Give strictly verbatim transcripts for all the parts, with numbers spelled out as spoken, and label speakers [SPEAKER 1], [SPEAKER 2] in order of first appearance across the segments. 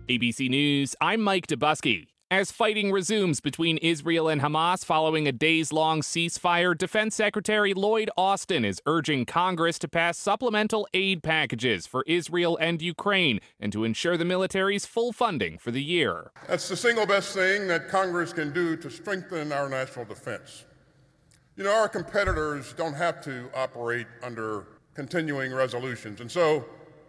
[SPEAKER 1] A B C News, I'm Mike Dubusky. As fighting resumes between Israel and Hamas following a days-long ceasefire, Defense Secretary Lloyd Austin is urging Congress to pass supplemental aid packages for Israel and Ukraine and to ensure the military's full funding for the year.
[SPEAKER 2] That's the single best thing that Congress can do to strengthen our national defense. You know, our competitors don't have to operate under continuing resolutions, and so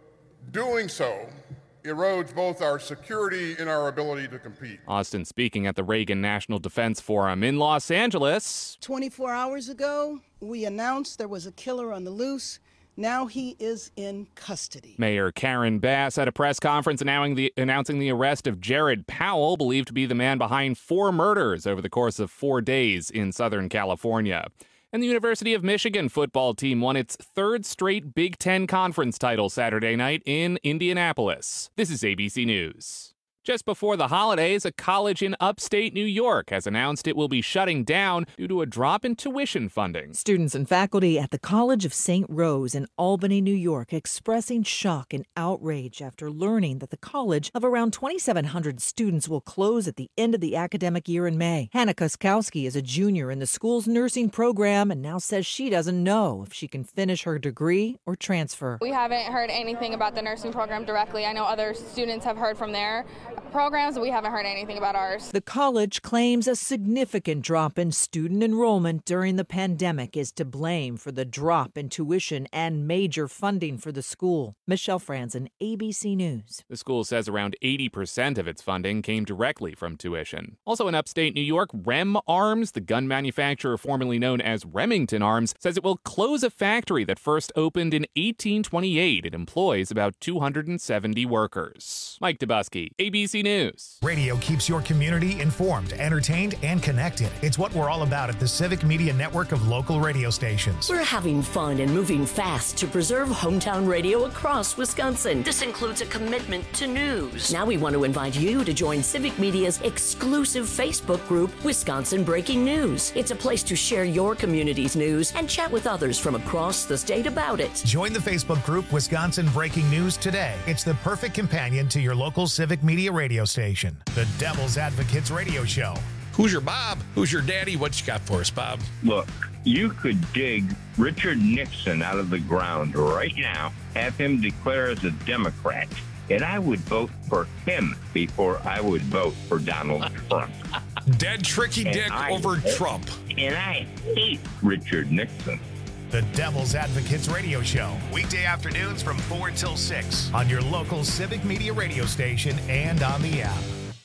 [SPEAKER 2] doing so erodes both our security and our ability to compete.
[SPEAKER 1] Austin speaking at the Reagan National Defense Forum in Los Angeles.
[SPEAKER 3] twenty-four hours ago, we announced there was a killer on the loose. Now he is in custody.
[SPEAKER 1] Mayor Karen Bass at a press conference announcing the, announcing the arrest of Jared Powell, believed to be the man behind four murders over the course of four days in Southern California. And the University of Michigan football team won its third straight Big Ten Conference title Saturday night in Indianapolis. This is A B C News. Just before the holidays, a college in upstate New York has announced it will be shutting down due to a drop in tuition funding.
[SPEAKER 4] Students and faculty at the College of Saint Rose in Albany, New York, expressing shock and outrage after learning that the college of around twenty-seven hundred students will close at the end of the academic year in May. Hannah Kuskowski is a junior in the school's nursing program and now says she doesn't know if she can finish her degree or transfer.
[SPEAKER 5] We haven't heard anything about the nursing program directly. I know other students have heard from their programs, but we haven't heard anything about ours.
[SPEAKER 4] The college claims a significant drop in student enrollment during the pandemic is to blame for the drop in tuition and major funding for the school. Michelle Franzen, A B C News.
[SPEAKER 1] The school says around eighty percent of its funding came directly from tuition. Also in upstate New York, Rem Arms, the gun manufacturer formerly known as Remington Arms, says it will close a factory that first opened in eighteen twenty-eight. It employs about two hundred seventy workers. Mike Dubusky, A B C News.
[SPEAKER 6] Radio keeps your community informed, entertained, and connected. It's what we're all about at the Civic Media Network of local radio stations.
[SPEAKER 7] We're having fun and moving fast to preserve hometown radio across Wisconsin. This includes a commitment to news. Now we want to invite you to join Civic Media's exclusive Facebook group, Wisconsin Breaking News. It's a place to share your community's news and chat with others from across the state about it.
[SPEAKER 6] Join the Facebook group Wisconsin Breaking News today. It's the perfect companion to your local Civic Media radio station, the Devil's Advocates Radio Show.
[SPEAKER 8] Who's your Bob? Who's your daddy? What you got for us, Bob?
[SPEAKER 9] Look, you could dig Richard Nixon out of the ground right now, have him declare as a Democrat, and I would vote for him before I would vote for Donald Trump.
[SPEAKER 8] Dead tricky
[SPEAKER 9] And
[SPEAKER 8] dick
[SPEAKER 9] I
[SPEAKER 8] over
[SPEAKER 9] hate,
[SPEAKER 8] Trump.
[SPEAKER 9] And I hate Richard Nixon.
[SPEAKER 6] The Devil's Advocates Radio Show, weekday afternoons from four till six on your local Civic Media radio station and on the app.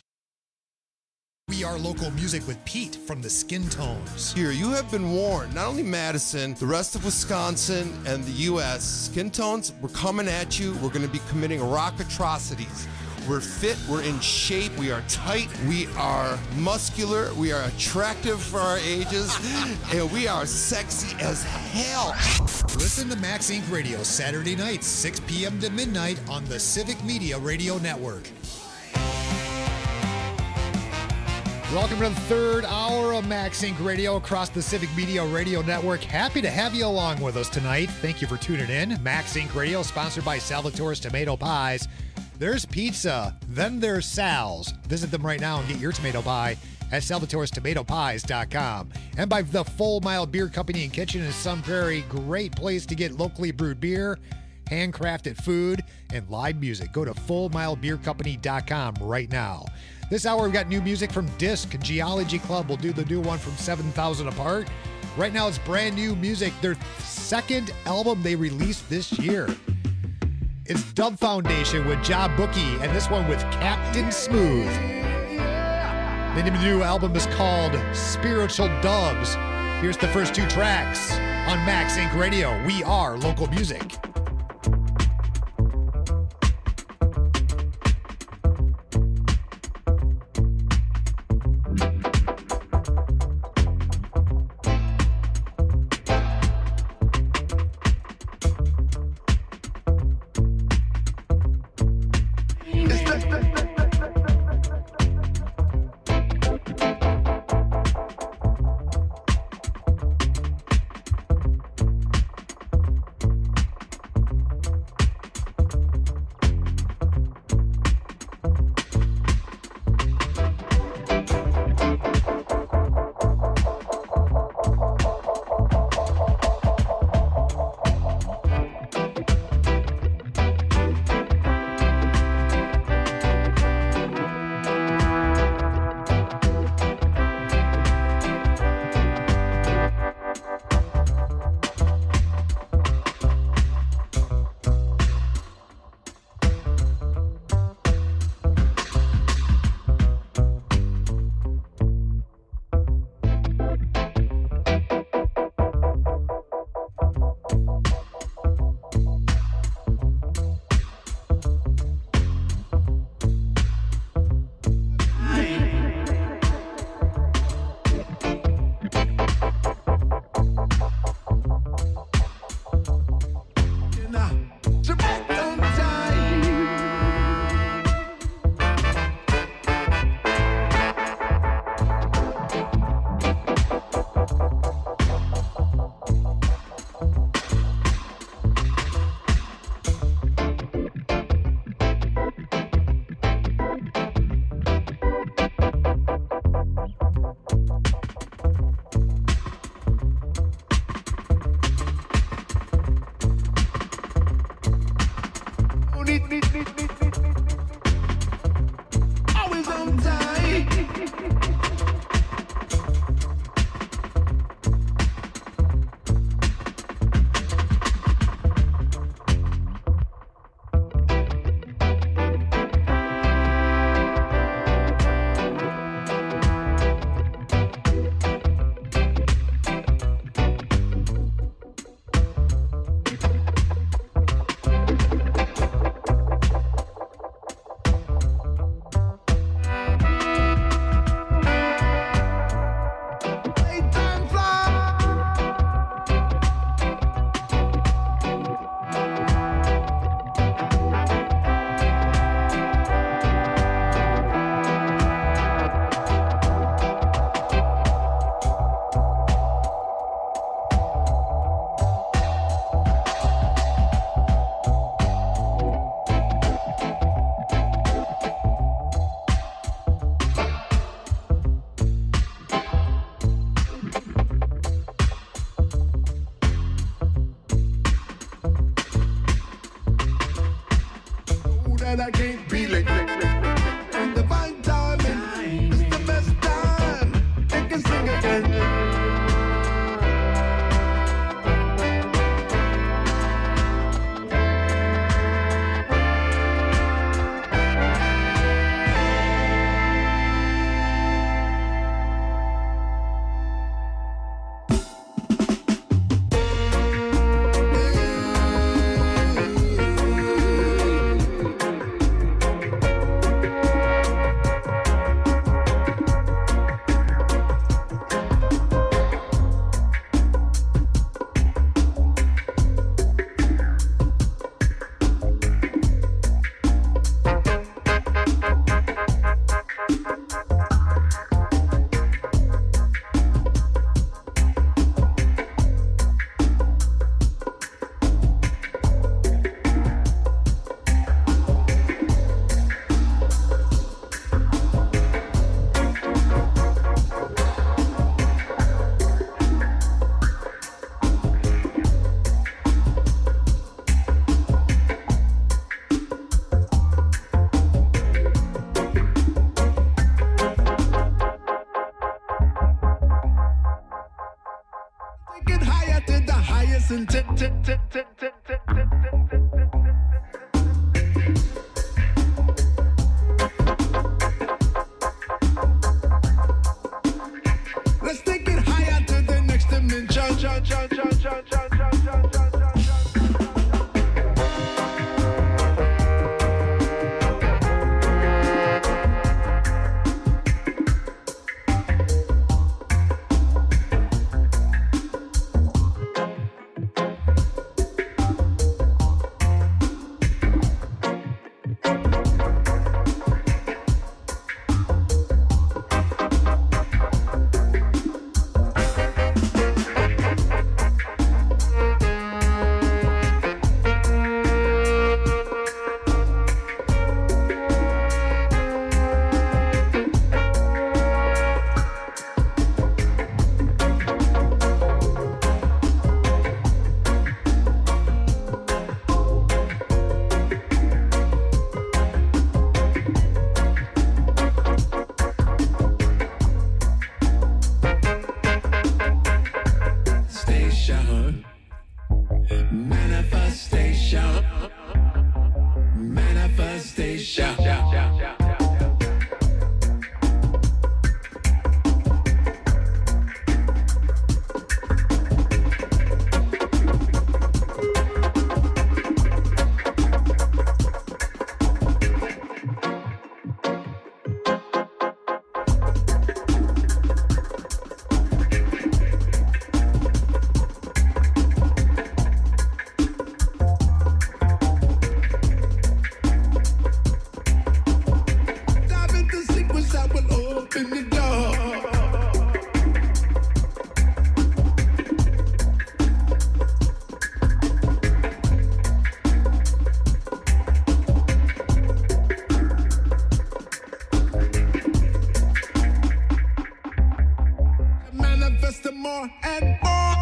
[SPEAKER 10] We are local music with Pete from the Skin Tones.
[SPEAKER 11] Here, you have been warned. Not only Madison, the rest of Wisconsin and the U S Skin Tones, we're coming at you. We're going to be committing rock atrocities. We're fit, we're in shape, we are tight, we are muscular, we are attractive for our ages, and we are sexy as hell.
[SPEAKER 10] Listen to Max Inc Radio Saturday nights, six p.m. to midnight on the Civic Media Radio Network. Welcome to the third hour of Max Inc Radio across the Civic Media Radio Network. Happy to have you along with us tonight. Thank you for tuning in. Max Inc Radio, sponsored by Salvatore's Tomato Pies. There's pizza, then there's Sal's. Visit them right now and get your tomato pie at salvatores tomato pies dot com. And by the Full Mile Beer Company and Kitchen in Sun Prairie, great place to get locally brewed beer, handcrafted food, and live music. Go to full mile beer company dot com right now. This hour, we've got new music from Disc. Geology Club will do the new one from seven thousand Apart. Right now, it's brand new music, their second album they released this year. It's Dub Foundation with Job Bookie, and this one with Captain Smooth. The name of the new album is called Spiritual Dubs. Here's the first two tracks on Max Inc Radio. We are local music.
[SPEAKER 12] that I can't be late. And divine timing is the best time. It can sing again. Let's take it higher to the next dimension. Manifestation. Manifestation. More and more.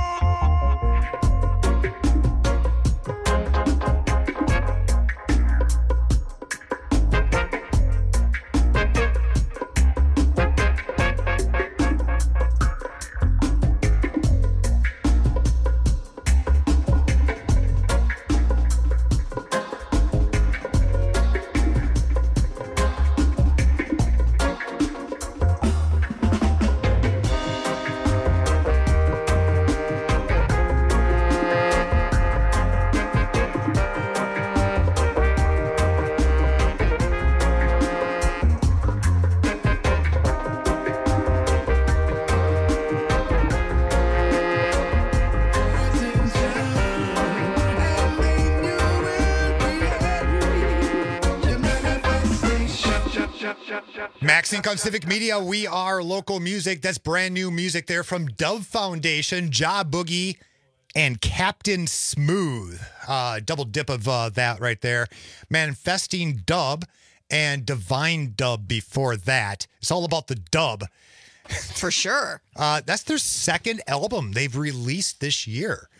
[SPEAKER 10] MaxInc on Civic Media. We are local music. That's brand new music there from Dove Foundation, Ja Boogie, and Captain Smooth. Uh, double dip of uh, that right there. Manifesting Dub and Divine Dub before that. It's all about the dub.
[SPEAKER 13] For sure.
[SPEAKER 10] Uh, that's their second album they've released this year.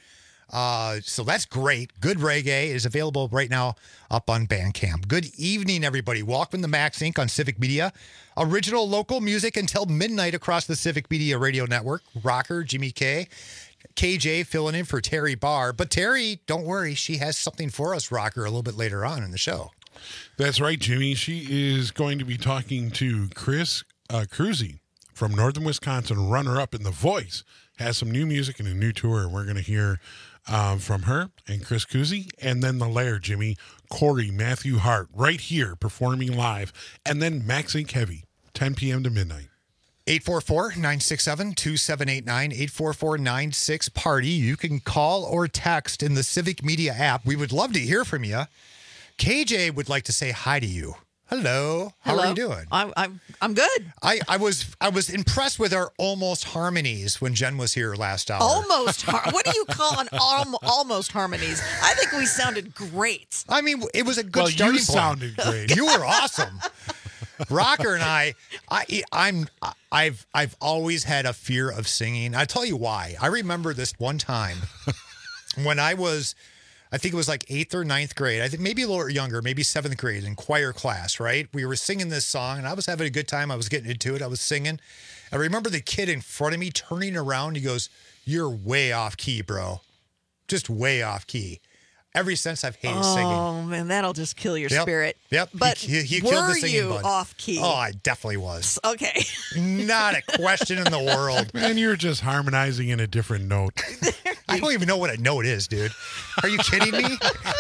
[SPEAKER 10] Uh, so that's great. Good Reggae is available right now up on Bandcamp. Good evening, everybody. Welcome to Max Incorporated on Civic Media. Original local music until midnight across the Civic Media Radio Network. Rocker, Jimmy K. K J filling in for Terry Barr. But Terry, don't worry. She has something for us, Rocker, a little bit later on in the show.
[SPEAKER 13] That's right, Jimmy. She is going to be talking to Chris uh, Cruzy from Northern Wisconsin, runner-up in The Voice. Has some new music and a new tour, and we're going to hear um, from her and Chris Cruzy, and then the Lair, Jimmy, Corey, Matthew Hart, right here performing live, and then Max Inc Heavy, ten p.m. to midnight.
[SPEAKER 10] eight four four, nine six seven, two seven eight nine, eight four four, nine six, party. You can call or text in the Civic Media app. We would love to hear from you. K J would like to say hi to you. Hello. How
[SPEAKER 14] Hello.
[SPEAKER 10] are you doing?
[SPEAKER 14] I'm I'm I'm good.
[SPEAKER 10] I, I was I was impressed with our almost harmonies when Jen was here last hour.
[SPEAKER 14] Almost. Har- what do you call an al- almost harmonies? I think we sounded great.
[SPEAKER 10] I mean, it was a good
[SPEAKER 13] Well,
[SPEAKER 10] starting
[SPEAKER 13] you
[SPEAKER 10] point.
[SPEAKER 13] sounded great.
[SPEAKER 10] You were awesome. Rocker and I, I, I'm, I've, I've always had a fear of singing. I'll tell you why. I remember this one time when I was, I think it was like eighth or ninth grade. I think maybe a little younger, maybe seventh grade in choir class, right? We were singing this song and I was having a good time. I was getting into it. I was singing. I remember the kid in front of me turning around. He goes, "You're way off key, bro. Just way off key." Ever since I've hated
[SPEAKER 14] oh,
[SPEAKER 10] singing.
[SPEAKER 14] Oh man, that'll just kill your
[SPEAKER 10] Yep.
[SPEAKER 14] spirit.
[SPEAKER 10] Yep.
[SPEAKER 14] But
[SPEAKER 10] he, he, he
[SPEAKER 14] were
[SPEAKER 10] killed the singing
[SPEAKER 14] you
[SPEAKER 10] bug.
[SPEAKER 14] off key?
[SPEAKER 10] Oh, I definitely was.
[SPEAKER 14] Okay.
[SPEAKER 10] Not a question in the world.
[SPEAKER 13] Man, you're just harmonizing in a different note.
[SPEAKER 10] I don't even know what a note is, dude. Are you kidding me?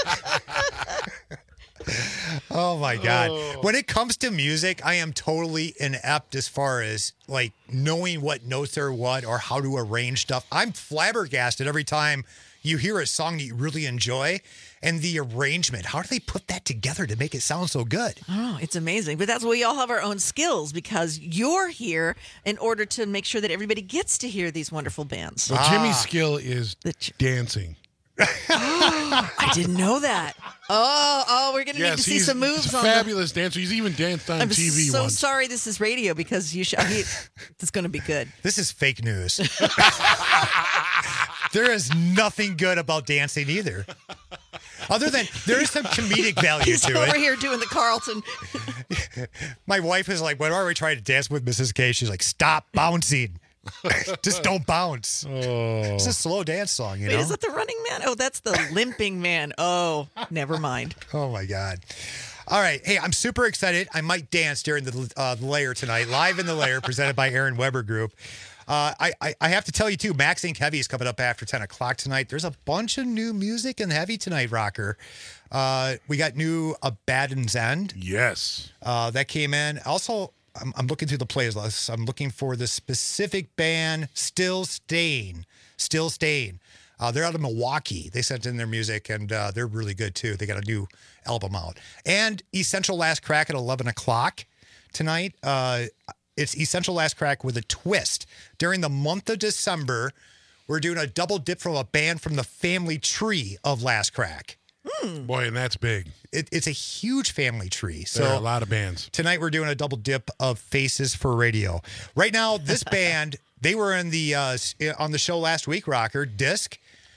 [SPEAKER 10] Oh my God.
[SPEAKER 13] Oh.
[SPEAKER 10] When it comes to music, I am totally inept as far as like knowing what notes are what or how to arrange stuff. I'm flabbergasted every time you hear a song that you really enjoy and the arrangement. How do they put that together to make it sound so good?
[SPEAKER 14] Oh, it's amazing. But that's why we all have our own skills because you're here in order to make sure that everybody gets to hear these wonderful bands.
[SPEAKER 13] Well, Jimmy's skill is ch- dancing.
[SPEAKER 14] I didn't know that. Oh, oh, we're going to
[SPEAKER 13] Yes,
[SPEAKER 14] need to see
[SPEAKER 13] he's-
[SPEAKER 14] some moves
[SPEAKER 13] he's a
[SPEAKER 14] on
[SPEAKER 13] fabulous dancer. He's even danced on
[SPEAKER 14] I'm
[SPEAKER 13] T V
[SPEAKER 14] so
[SPEAKER 13] once.
[SPEAKER 14] sorry this is radio because you should. He, it's going to be good.
[SPEAKER 10] This is fake news. There is nothing good about dancing either. Other than there is some comedic value
[SPEAKER 14] He's
[SPEAKER 10] to
[SPEAKER 14] over
[SPEAKER 10] it.
[SPEAKER 14] here doing the Carlton.
[SPEAKER 10] My wife is like, whenever we try to dance with Missus K, she's like, stop bouncing. Just don't bounce.
[SPEAKER 13] Oh.
[SPEAKER 10] It's a slow dance song, you
[SPEAKER 14] Wait,
[SPEAKER 10] know?
[SPEAKER 14] is that the running man? Oh, that's the limping man. Oh, never mind.
[SPEAKER 10] Oh, my God. All right. Hey, I'm super excited. I might dance during the, uh, the Lair tonight, live in the Lair, presented by Aaron Weber Group. Uh, I, I I have to tell you, too, Max Inc Heavy is coming up after ten o'clock tonight. There's a bunch of new music in Heavy tonight, Rocker. Uh, we got new Abaddon's End.
[SPEAKER 13] Yes.
[SPEAKER 10] Uh, that came in. Also, I'm, I'm looking through the playlist. I'm looking for the specific band, Still Staying. Still Staying. Uh, they're out of Milwaukee. They sent in their music, and uh, they're really good, too. They got a new album out. And Essential Last Crack at eleven o'clock tonight. Uh, it's Essential Last Crack with a twist. During the month of December, we're doing a double dip from a band from the family tree of Last Crack.
[SPEAKER 14] Hmm.
[SPEAKER 13] Boy, and that's big.
[SPEAKER 10] It, it's a huge family tree. So
[SPEAKER 13] There are a lot of bands.
[SPEAKER 10] Tonight we're doing a double dip of Faces for Radio. Right now, this band, they were in the uh, on the show last week, Rocker, Disc.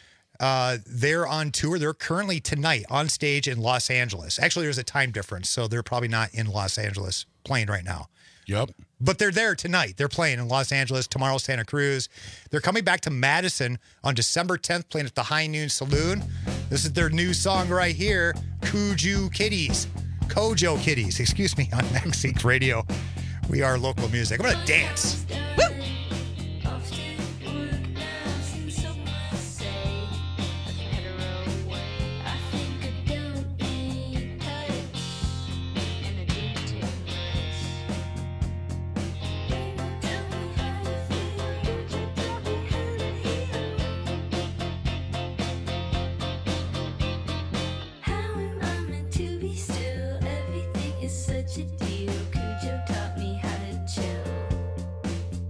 [SPEAKER 10] Uh, they're on tour. They're currently tonight on stage in Los Angeles. Actually, there's a time difference, so they're probably not in Los Angeles playing right now.
[SPEAKER 13] Yep.
[SPEAKER 10] But they're there tonight. They're playing in Los Angeles, tomorrow Santa Cruz. They're coming back to Madison on December tenth, playing at the High Noon Saloon. This is their new song right here, Kojo Kitties. Kojo Kitties, excuse me, on Max Inc Radio. We are local music. I'm going to dance. Woo!
[SPEAKER 15] Such a deal. Kojo taught me how to chill.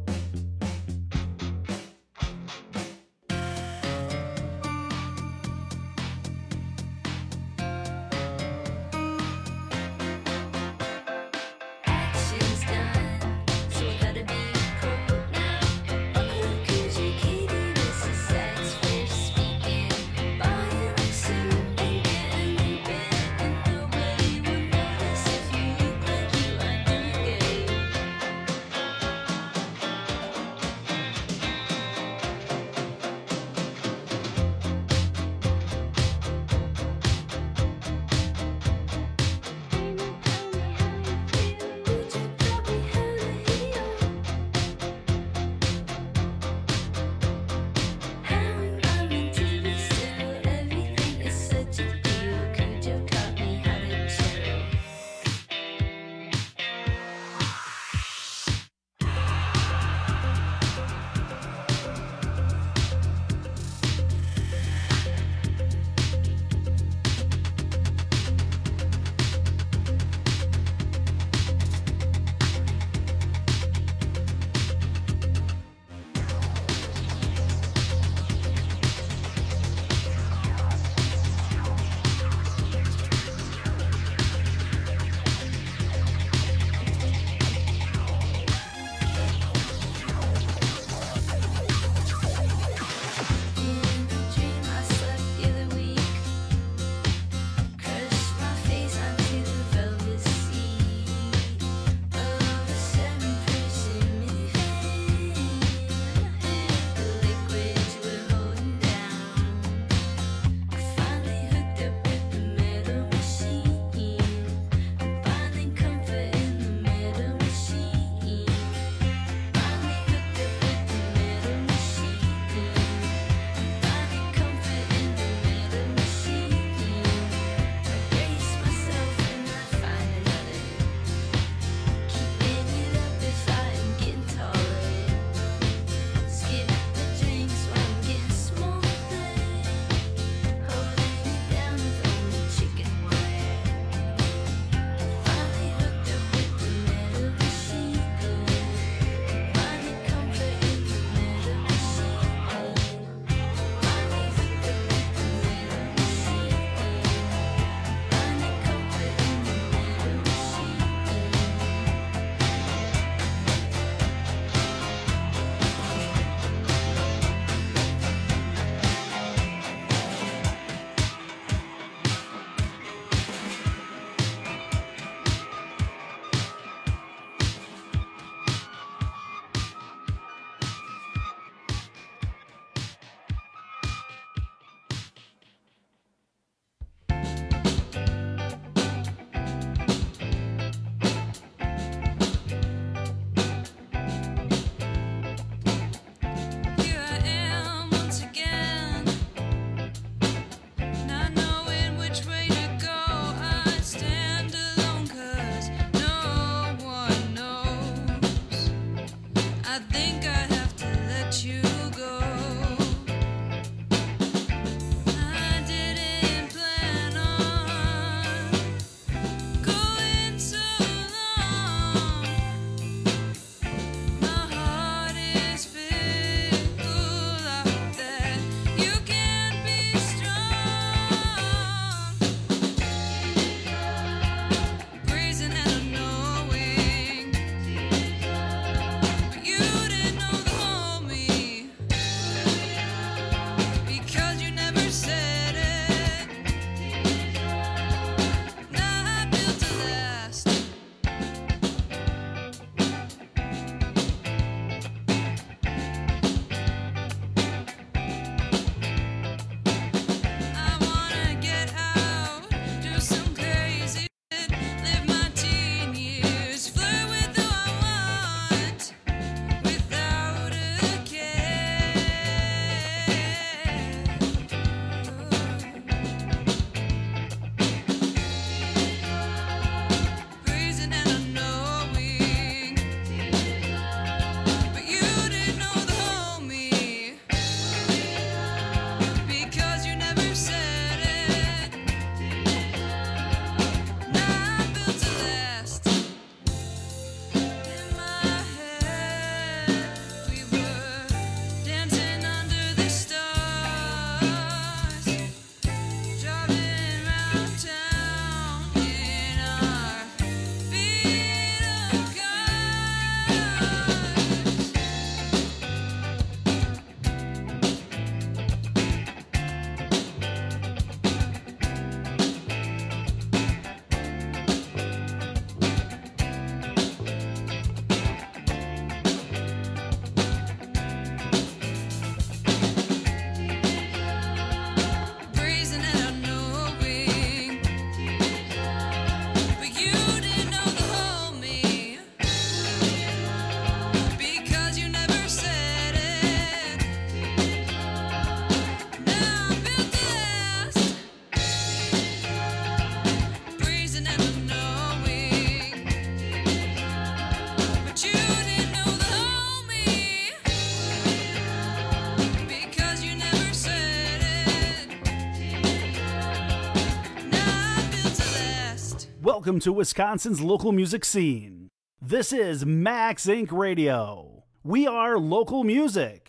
[SPEAKER 15] Welcome to Wisconsin's local music scene. This is Max Incorporated. Radio. We are local music.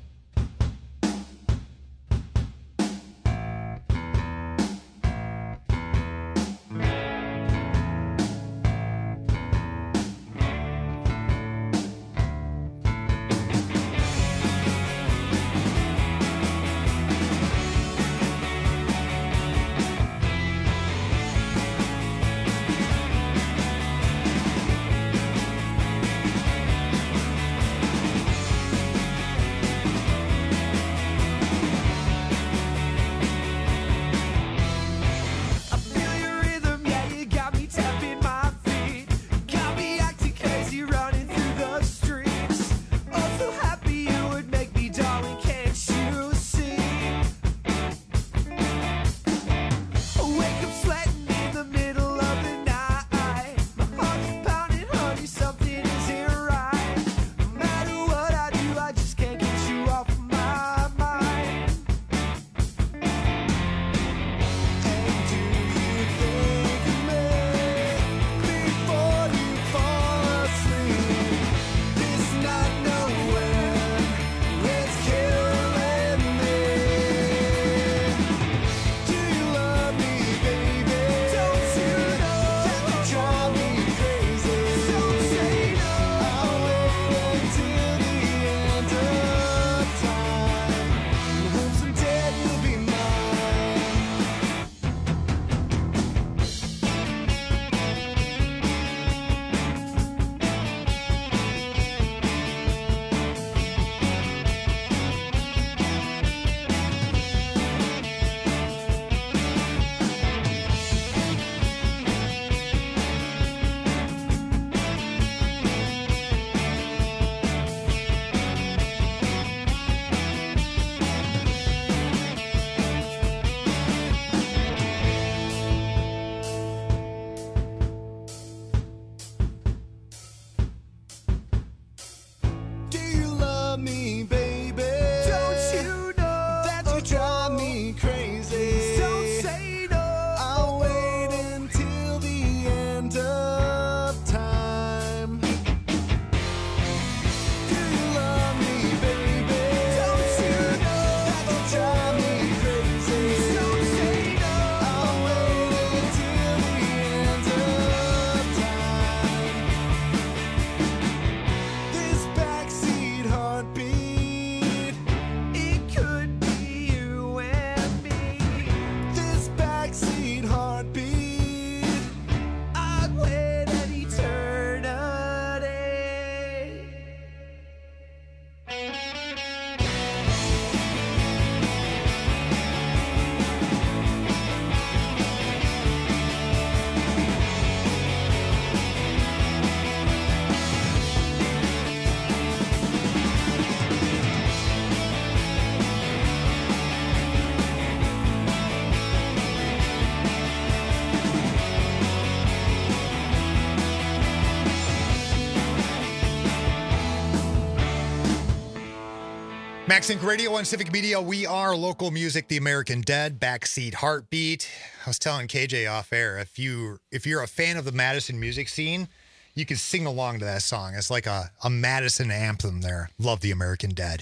[SPEAKER 10] Max Inc Radio on Civic Media. We are local music, the American Dead, Backseat Heartbeat. I was telling K J off air, if you if you're a fan of the Madison music scene, you can sing along to that song. It's like a, a Madison anthem there. Love the American Dead.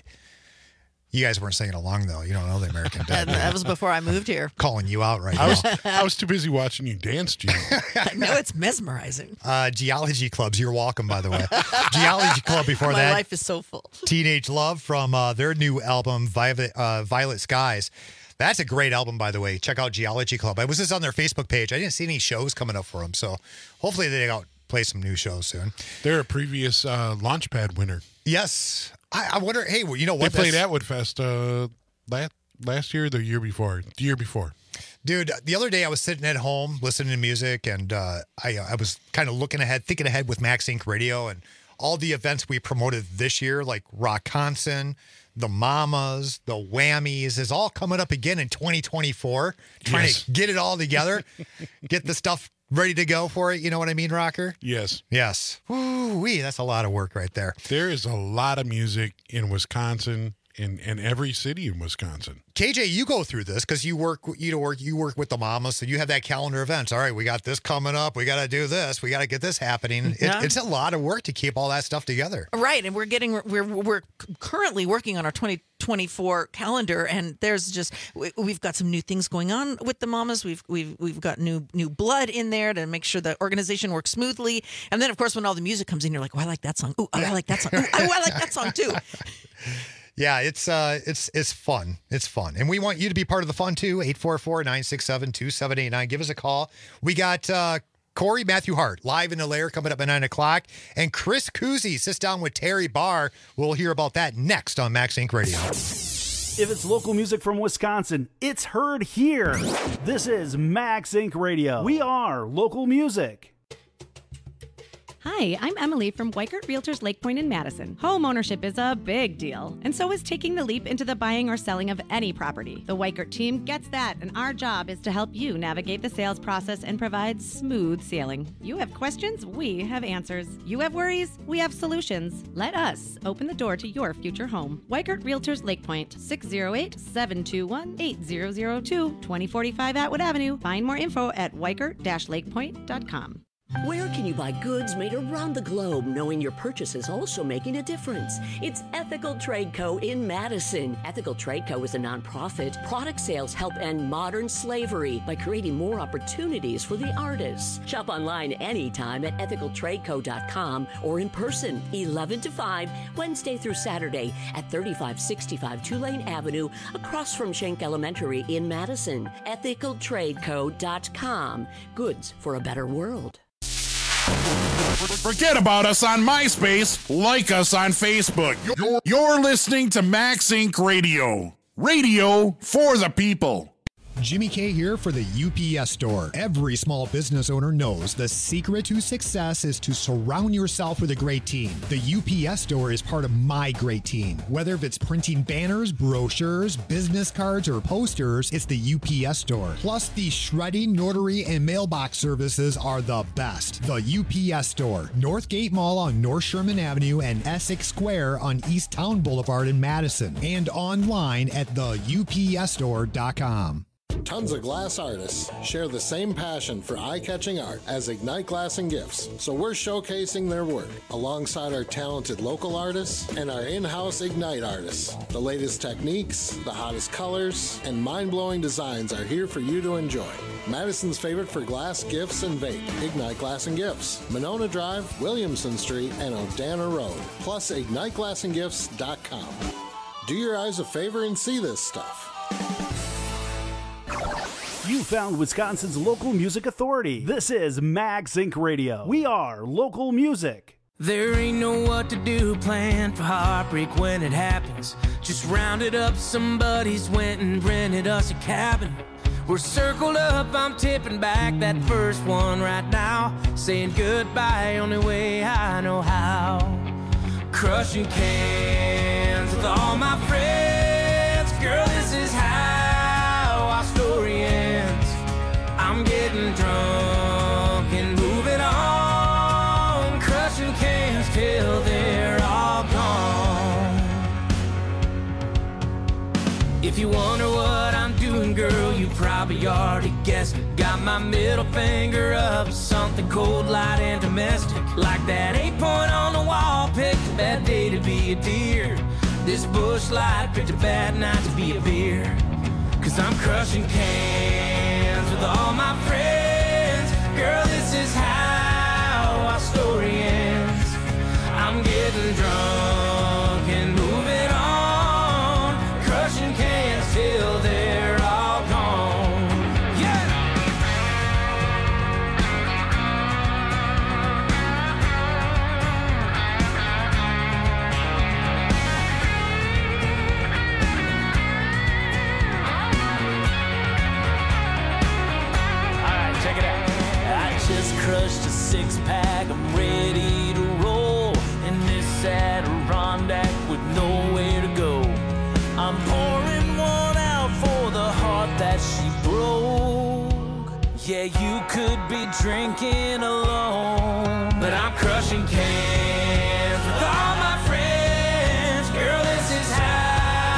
[SPEAKER 10] You guys weren't singing along though. You don't know the American Dead.
[SPEAKER 14] That was before I moved here.
[SPEAKER 10] Calling you out right
[SPEAKER 13] I was,
[SPEAKER 10] now.
[SPEAKER 13] I was too busy watching you dance, Gene.
[SPEAKER 14] No, it's mesmerizing.
[SPEAKER 10] Uh, Geology Clubs, you're welcome, by the way. Geology Club before
[SPEAKER 14] My
[SPEAKER 10] that.
[SPEAKER 14] My life is so full.
[SPEAKER 10] Teenage Love from uh, their new album, Violet, uh, Violet Skies. That's a great album, by the way. Check out Geology Club. I was just on their Facebook page. I didn't see any shows coming up for them, so hopefully they got play some new shows soon.
[SPEAKER 13] They're a previous uh, Launchpad winner.
[SPEAKER 10] Yes. I, I wonder, hey, well, you know what?
[SPEAKER 13] They played at Woodfest uh, last, last year or the year before? The year before.
[SPEAKER 10] Dude, the other day I was sitting at home listening to music, and uh, I, I was kind of looking ahead, thinking ahead with Max Inc Radio and all the events we promoted this year, like Rockconson, the Mamas, the Whammies, is all coming up again in twenty twenty-four. Trying
[SPEAKER 13] Yes.
[SPEAKER 10] to get it all together, get the stuff ready to go for it. You know what I mean, Rocker?
[SPEAKER 13] Yes.
[SPEAKER 10] Yes. Woo-wee, that's a lot of work right there.
[SPEAKER 13] There is a lot of music in Wisconsin in, in every city in Wisconsin.
[SPEAKER 10] K J, you go through this because you work you work you work with the mamas, so you have that calendar events. All right, we got this coming up. We got to do this. We got to get this happening. It,
[SPEAKER 14] Yeah.
[SPEAKER 10] It's a lot of work to keep all that stuff together.
[SPEAKER 14] Right, and we're getting we're we're currently working on our twenty twenty-four calendar, and there's just we- we've got some new things going on with the mamas. We've we've we've got new new blood in there to make sure the organization works smoothly. And then of course when all the music comes in, you're like, oh, I like that song. Oh, I like that song. Ooh, oh, I like that song too.
[SPEAKER 10] Yeah, it's uh, it's it's fun. It's fun, and we want you to be part of the fun too. eight four four, nine six seven, two seven eight nine. Give us a call. We got uh, Corey Matthew Hart live in the lair coming up at nine o'clock, and Chris Kuzi sits down with Terry Barr. We'll hear about that next on Max Inc Radio.
[SPEAKER 15] If it's local music from Wisconsin, it's heard here. This is Max Inc Radio. We are local music.
[SPEAKER 16] Hi, I'm Emily from Weikert Realtors Lake Point in Madison. Home ownership is a big deal, and so is taking the leap into the buying or selling of any property. The Weikert team gets that, and our job is to help you navigate the sales process and provide smooth sailing. You have questions, we have answers. You have worries, we have solutions. Let us open the door to your future home. Weikert Realtors Lake Point, six oh eight, seven two one, eight zero zero two, twenty forty-five Atwood Avenue. Find more info at weikert dash lakepoint dot com.
[SPEAKER 7] Where can you buy goods made around the globe, knowing your purchase is also making a difference? It's Ethical Trade Co. in Madison. Ethical Trade Co. is a nonprofit. Product sales help end modern slavery by creating more opportunities for the artists. Shop online anytime at ethical trade co dot com or in person, eleven to five, Wednesday through Saturday at thirty-five sixty-five Tulane Avenue, across from Schenck Elementary in Madison. ethical trade co dot com. Goods for a better world.
[SPEAKER 17] Forget about us on MySpace. Like us on Facebook. You're, you're listening to Max Inc Radio. Radio for the people.
[SPEAKER 10] Jimmy K here for the U P S Store. Every small business owner knows the secret to success is to surround yourself with a great team. The U P S Store is part of my great team. Whether if it's printing banners, brochures, business cards, or posters, it's the U P S Store. Plus, the shredding, notary, and mailbox services are the best. The U P S Store, Northgate Mall on North Sherman Avenue and Essex Square on East Town Boulevard in Madison, and online at the U P S store dot com.
[SPEAKER 18] Tons of glass artists share the same passion for eye-catching art as Ignite Glass and Gifts, so we're showcasing their work alongside our talented local artists and our in-house Ignite artists. The latest techniques, the hottest colors, and mind-blowing designs are here for you to enjoy. Madison's favorite for glass, gifts, and vape, Ignite Glass and Gifts, Monona Drive, Williamson Street, and Odana Road, plus ignite glass and gifts dot com. Do your eyes a favor and see this stuff.
[SPEAKER 15] You found Wisconsin's local music authority. This is Max Inc Radio. We are local music.
[SPEAKER 19] There ain't no what to do, plan for heartbreak when it happens. Just rounded up some buddies, went and rented us a cabin. We're circled up, I'm tipping back that first one right now. Saying goodbye, only way I know how. Crushing cans with all my friends. Girl, this is how our story ends. I'm getting drunk and moving on, crushing cans till they're all gone. If you wonder what I'm doing, girl, you probably already guessed it. Got my middle finger up, something cold, light, and domestic. Like that eight point on the wall, picked a bad day to be a deer. This bush light picked a bad night to be a beer. Cause I'm crushing cans with all my friends. Girl, this is how our story ends. I'm getting drunk and moving on, crushing cans till they're all gone. Yeah! Check it out. I just crushed a six pack, I'm ready to roll in this Adirondack with nowhere to go. I'm pouring one out for the heart that she broke. Yeah, you could be drinking alone, but I'm crushing cans with all my friends. Girl, this is how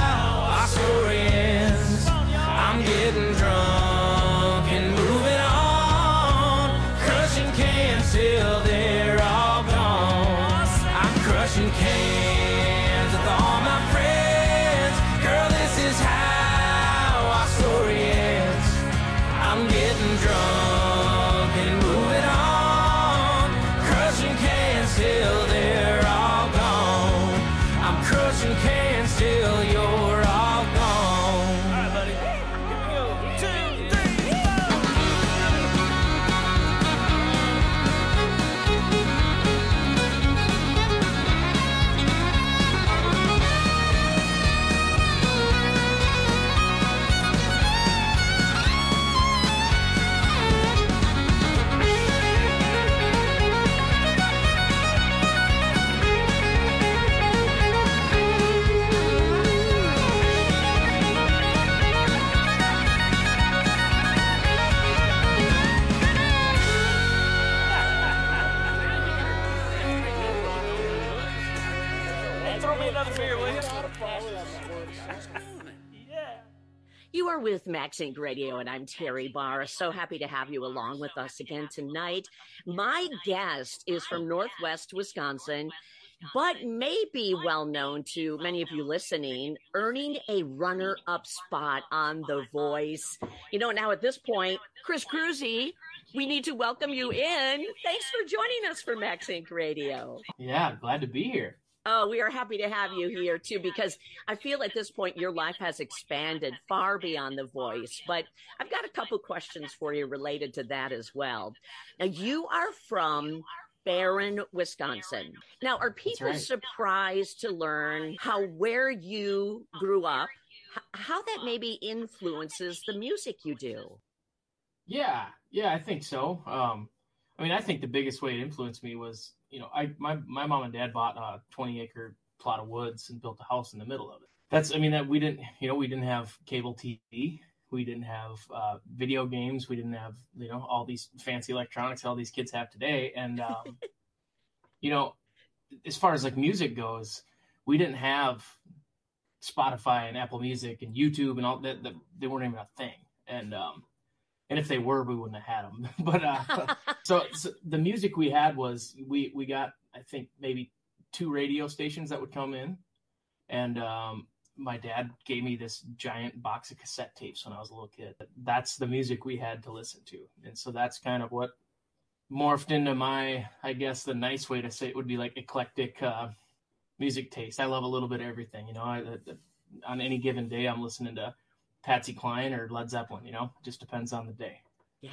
[SPEAKER 7] You are with Max Inc Radio, and I'm Terry Barr. So happy to have you along with us again tonight. My guest is from Northwest Wisconsin, but may be well known to many of you listening, earning a runner-up spot on The Voice. You know, now at this point, Chris Cruzy, we need to welcome you in. Thanks for joining us for Max Inc Radio.
[SPEAKER 20] Yeah, glad to be here.
[SPEAKER 7] Oh, we are happy to have you here, too, because I feel at this point your life has expanded far beyond The Voice. But I've got a couple questions for you related to that as well. Now, you are from Barron, Wisconsin. Now, are people
[SPEAKER 20] right.
[SPEAKER 7] surprised to learn how where you grew up, h- how that maybe influences the music you do?
[SPEAKER 20] Yeah, yeah, I think so. Um, I mean, I think the biggest way it influenced me was, you know, I my my mom and dad bought a twenty acre plot of woods and built a house in the middle of it. That's, I mean, that we didn't, you know, we didn't have cable T V, we didn't have uh, video games, we didn't have, you know, all these fancy electronics all these kids have today. And um, you know, as far as like music goes, we didn't have Spotify and Apple Music and YouTube and all that. that they weren't even a thing. And um, and if they were, we wouldn't have had them. But uh, so, so the music we had was we we got, I think, maybe two radio stations that would come in, and um, my dad gave me this giant box of cassette tapes when I was a little kid. That's the music we had to listen to, and so that's kind of what morphed into my, I guess the nice way to say it would be like eclectic uh, music taste. I love a little bit of everything, you know. I, I, on any given day, I'm listening to Patsy Cline or Led Zeppelin, you know, it just depends on the day.
[SPEAKER 7] Yeah.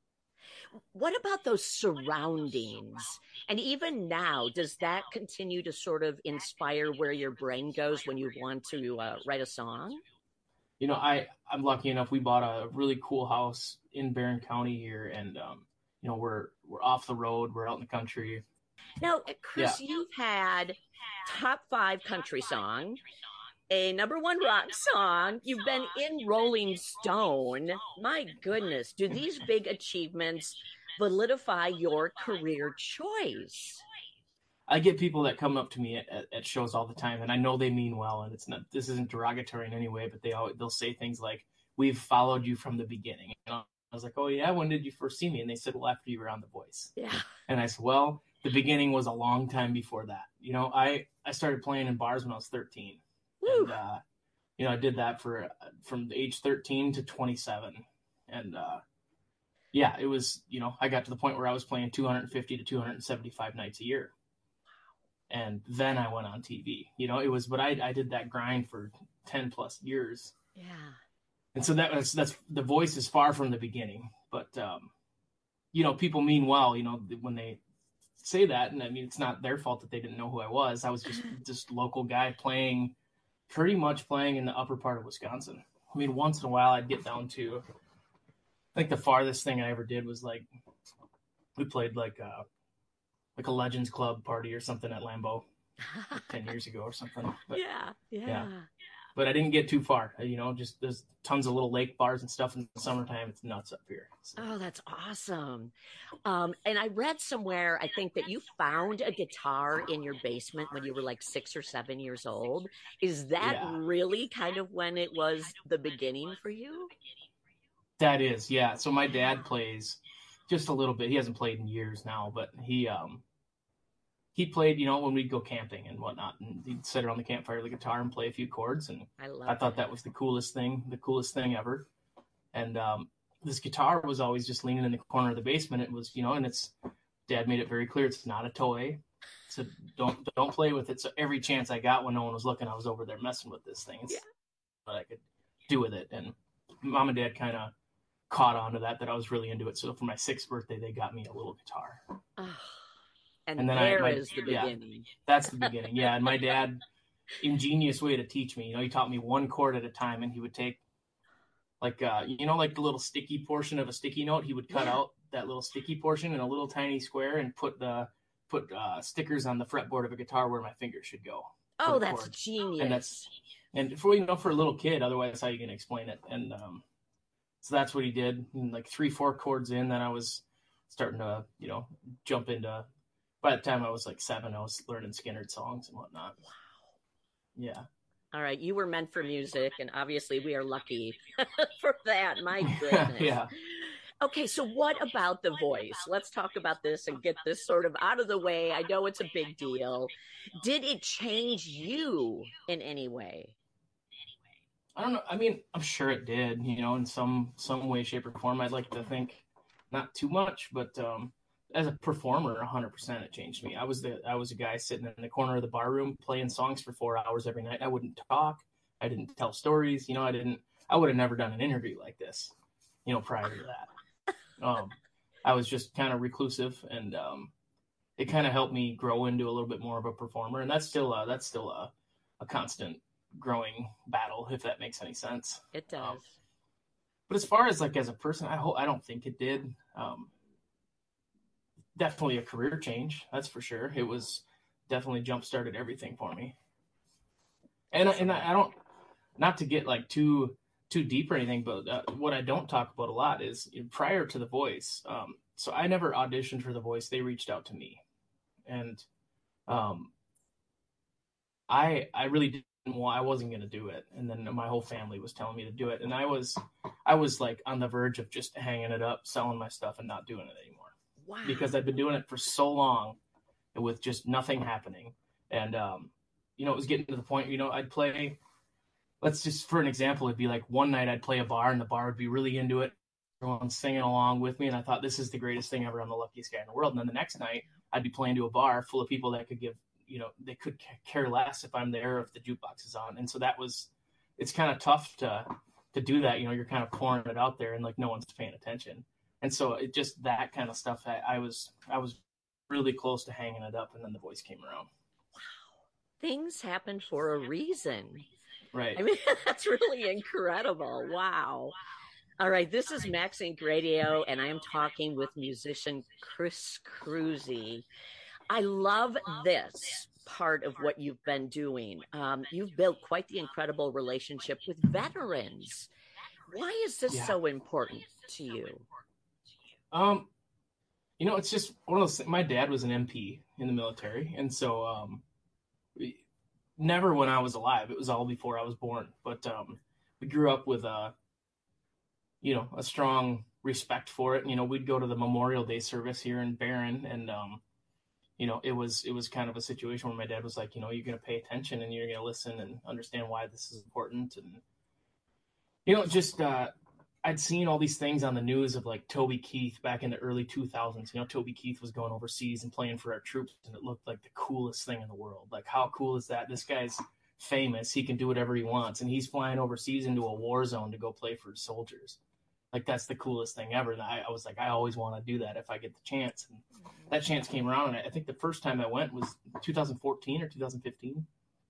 [SPEAKER 7] What about those surroundings? And even now, does that continue to sort of inspire where your brain goes when you want to uh, write a song?
[SPEAKER 20] You know, I, I'm lucky enough. We bought a really cool house in Barron County here, and, um, you know, we're, we're off the road. We're out in the country.
[SPEAKER 7] Now, Chris,
[SPEAKER 20] Yeah.
[SPEAKER 7] you've had top five country song, a number one rock song. You've been in Rolling Stone. My goodness, do these big achievements validify your career choice?
[SPEAKER 20] I get people that come up to me at, at, at shows all the time, and I know they mean well, and it's not, this isn't derogatory in any way, but they always, they'll say things like, "We've followed you from the beginning." And I was like, "Oh yeah, when did you first see me?" And they said, "Well, after you were on The Voice."
[SPEAKER 7] Yeah.
[SPEAKER 20] And I said, "Well, the beginning was a long time before that. You know, I, I started playing in bars when I was thirteen. And, uh, you know, I did that for, from age thirteen to twenty-seven. And, uh, yeah, it was, you know, I got to the point where I was playing two hundred fifty to two hundred seventy-five nights a year. And then I went on T V, you know, it was, but I, I did that grind for ten plus years.
[SPEAKER 7] Yeah.
[SPEAKER 20] And so that was, that's, The Voice is far from the beginning, but, um, you know, people mean well, you know, when they say that, and I mean, it's not their fault that they didn't know who I was. I was just, just local guy playing, pretty much playing in the upper part of Wisconsin. I mean, once in a while I'd get down to, I think the farthest thing I ever did was like, we played like a, like a Legends Club party or something at Lambeau like ten years ago or something. But,
[SPEAKER 7] yeah, yeah.
[SPEAKER 20] yeah. But I didn't get too far, you know, just there's tons of little lake bars and stuff in the summertime. It's nuts up here. So.
[SPEAKER 7] Oh, that's awesome. Um, and I read somewhere, I think, that you found a guitar in your basement when you were like six or seven years old. Is that
[SPEAKER 20] Yeah.
[SPEAKER 7] really kind of when it was the beginning for you?
[SPEAKER 20] That is, yeah. So my dad plays just a little bit. He hasn't played in years now, but he um he played, you know, when we'd go camping and whatnot, and he'd sit around the campfire with the guitar and play a few chords. And
[SPEAKER 7] I love
[SPEAKER 20] I thought that was the coolest thing, the coolest thing ever. And um, this guitar was always just leaning in the corner of the basement. It was, you know, and it's, Dad made it very clear it's not a toy. So don't don't play with it. So every chance I got when no one was looking, I was over there messing with this thing. It's
[SPEAKER 7] Yeah.
[SPEAKER 20] what I could do with it. And Mom and Dad kind of caught on to that, that I was really into it. So for my sixth birthday, they got me a little guitar.
[SPEAKER 7] Oh, and,
[SPEAKER 20] And then
[SPEAKER 7] there
[SPEAKER 20] I, my,
[SPEAKER 7] is the
[SPEAKER 20] yeah,
[SPEAKER 7] beginning.
[SPEAKER 20] that's the beginning. Yeah. And my dad, ingenious way to teach me, you know, he taught me one chord at a time, and he would take like, uh, you know, like the little sticky portion of a sticky note, he would cut
[SPEAKER 7] Yeah.
[SPEAKER 20] out that little sticky portion in a little tiny square and put the, put uh, stickers on the fretboard of a guitar where my fingers should go. for
[SPEAKER 7] Oh,
[SPEAKER 20] the
[SPEAKER 7] that's
[SPEAKER 20] chords.
[SPEAKER 7] genius.
[SPEAKER 20] And that's, and for, you know, for a little kid, otherwise that's how you can explain it. And, um, so that's what he did. And like three, four chords in, then I was starting to, you know, jump into, by the time I was like seven, I was learning Skynyrd songs and whatnot. Wow. Yeah.
[SPEAKER 7] All right, you were meant for music, and obviously we are lucky for that. My goodness.
[SPEAKER 20] Yeah.
[SPEAKER 7] Okay, so what about The Voice? Let's talk about this and get this sort of out of the way. I know it's a big deal. Did it change you in any way?
[SPEAKER 20] I don't know. I mean, I'm sure it did, you know, in some some way, shape, or form. I'd like to think not too much, but um, as a performer, one hundred percent it changed me. I was the I was a guy sitting in the corner of the bar room playing songs for four hours every night. I wouldn't talk. I didn't tell stories. You know, I didn't. I would have never done an interview like this, you know, prior to that. Um, I was just kind of reclusive, and um, it kind of helped me grow into a little bit more of a performer. And that's still a, that's still a, a constant growing battle, if that makes any sense.
[SPEAKER 7] It does.
[SPEAKER 20] Um, but as far as like as a person, I hope I don't think it did. Um, definitely a career change, that's for sure. It was definitely jump started everything for me. And and I, I don't, not to get like too too deep or anything, but uh, what I don't talk about a lot is prior to The Voice. Um, so I never auditioned for The Voice. They reached out to me, and um, I I really didn't. Well, I wasn't going to do it. And then my whole family was telling me to do it. And I was, I was like on the verge of just hanging it up, selling my stuff and not doing it anymore.
[SPEAKER 7] Wow.
[SPEAKER 20] Because I'd been doing it for so long with just nothing happening. And, um, you know, it was getting to the point, you know, I'd play, let's just, for an example, it'd be like one night I'd play a bar and the bar would be really into it. Everyone's singing along with me. And I thought, this is the greatest thing ever. I'm the luckiest guy in the world. And then the next night I'd be playing to a bar full of people that could give, you know, they could care less if I'm there, if the jukebox is on. And so that was, it's kind of tough to, to do that. You know, you're kind of pouring it out there and like no one's paying attention. And so it just, that kind of stuff, I, I was, I was really close to hanging it up. And then The Voice came around.
[SPEAKER 7] Wow. Things happen for a reason.
[SPEAKER 20] Right.
[SPEAKER 7] I mean, that's really incredible. Wow. All right. This is Max Inc Radio, and I am talking with musician Chris Cruzy. I love this part of what you've been doing. Um, you've built quite the incredible relationship with veterans. Why is this
[SPEAKER 20] Yeah.
[SPEAKER 7] so important to you?
[SPEAKER 20] Um, you know, it's just one of those things. My dad was an M P in the military. And so, um, we, never when I was alive, it was all before I was born, but, um, we grew up with, a, you know, a strong respect for it. And, you know, we'd go to the Memorial Day service here in Barron, and, um, you know, it was, it was kind of a situation where my dad was like, you know, you're going to pay attention and you're going to listen and understand why this is important. And, you know, just, uh, I'd seen all these things on the news of like Toby Keith back in the early two thousands. You know, Toby Keith was going overseas and playing for our troops, and it looked like the coolest thing in the world. Like, how cool is that? This guy's famous. He can do whatever he wants. And he's flying overseas into a war zone to go play for soldiers. Like, that's the coolest thing ever. And I, I was like, I always want to do that if I get the chance. And that chance came around. And I think the first time I went was two thousand fourteen or two thousand fifteen.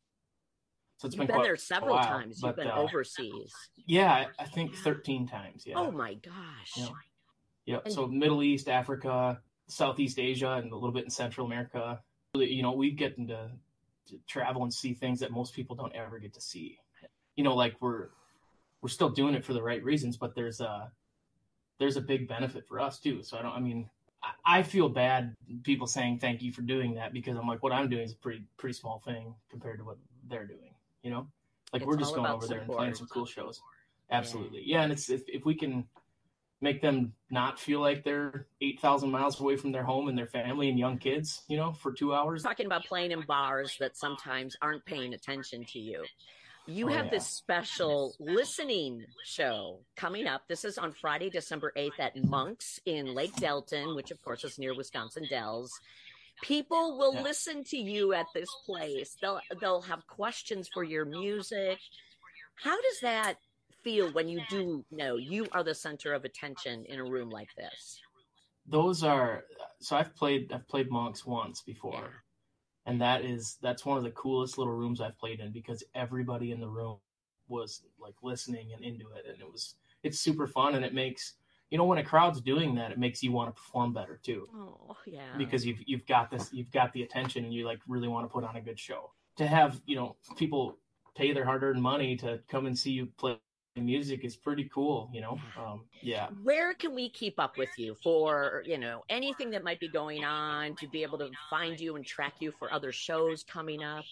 [SPEAKER 20] So it's
[SPEAKER 7] You've
[SPEAKER 20] been,
[SPEAKER 7] been
[SPEAKER 20] quite
[SPEAKER 7] there
[SPEAKER 20] a
[SPEAKER 7] several
[SPEAKER 20] while,
[SPEAKER 7] times. You've
[SPEAKER 20] but,
[SPEAKER 7] been
[SPEAKER 20] uh,
[SPEAKER 7] overseas.
[SPEAKER 20] Yeah, I, I think thirteen times. Yeah.
[SPEAKER 7] Oh my gosh.
[SPEAKER 20] Yeah. Yeah.
[SPEAKER 7] And-
[SPEAKER 20] So Middle East, Africa, Southeast Asia, and a little bit in Central America. Really, you know, we get into to travel and see things that most people don't ever get to see. You know, like we're we're still doing it for the right reasons, but there's a there's a big benefit for us too. So I don't. I mean, I, I feel bad people saying thank you for doing that, because I'm like, what I'm doing is a pretty pretty small thing compared to what they're doing. You know, like
[SPEAKER 7] It's
[SPEAKER 20] we're just
[SPEAKER 7] all
[SPEAKER 20] going
[SPEAKER 7] about
[SPEAKER 20] over there and
[SPEAKER 7] support.
[SPEAKER 20] playing some cool shows. Absolutely. Yeah. And it's, if, if we can make them not feel like they're eight thousand miles away from their home and their family and young kids, you know, for two hours.
[SPEAKER 7] Talking about playing in bars that sometimes aren't paying attention to you. You
[SPEAKER 20] Oh,
[SPEAKER 7] have
[SPEAKER 20] yeah.
[SPEAKER 7] this special listening show coming up. This is on Friday, December eighth at Monk's in Lake Delton, which of course is near Wisconsin Dells. People will
[SPEAKER 20] Yeah.
[SPEAKER 7] listen to you at this place. They'll they'll have questions for your music. How does that feel when you do know you are the center of attention in a room like this?
[SPEAKER 20] Those are, so I've played, I've played Monks once before. And that is, that's one of the coolest little rooms I've played in, because everybody in the room was like listening and into it. And it was, it's super fun. And it makes, you know, when a crowd's doing that, it makes you want to perform better too.
[SPEAKER 7] Oh, yeah.
[SPEAKER 20] Because you've, you've got this, you've got the attention, and you like really want to put on a good show. To have, you know, people pay their hard earned money to come and see you play music is pretty cool, you know? Um, yeah.
[SPEAKER 7] Where can we keep up with you for, you know, anything that might be going on, to be able to find you and track you for other shows coming up?